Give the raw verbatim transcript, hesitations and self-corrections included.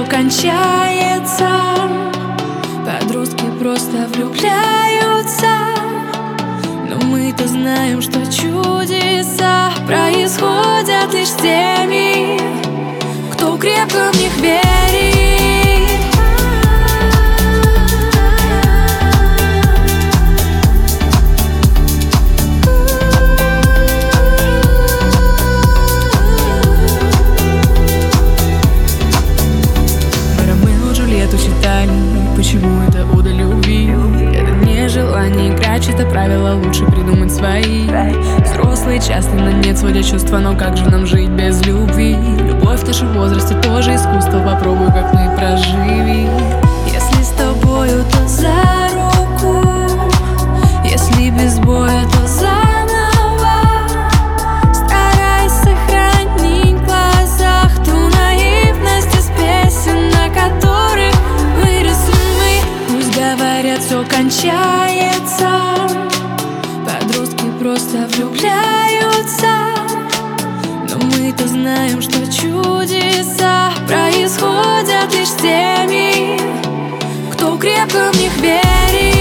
все кончается. Подростки просто влюбляются, но мы-то знаем, что чудеса происходят лишь с теми, кто крепко в них верит. Читали, почему это ода любви? Это не желание играть, это правило, лучше придумать свои. Взрослые часто на нет сводят чувства, но как же нам жить без любви? Любовь в нашем возрасте тоже искусство, попробуй, как мы проживи. Если с тобою, то за руку, если без боя, то за все кончается. Подростки просто влюбляются, но мы-то знаем, что чудеса происходят лишь с теми, кто крепко в них верит.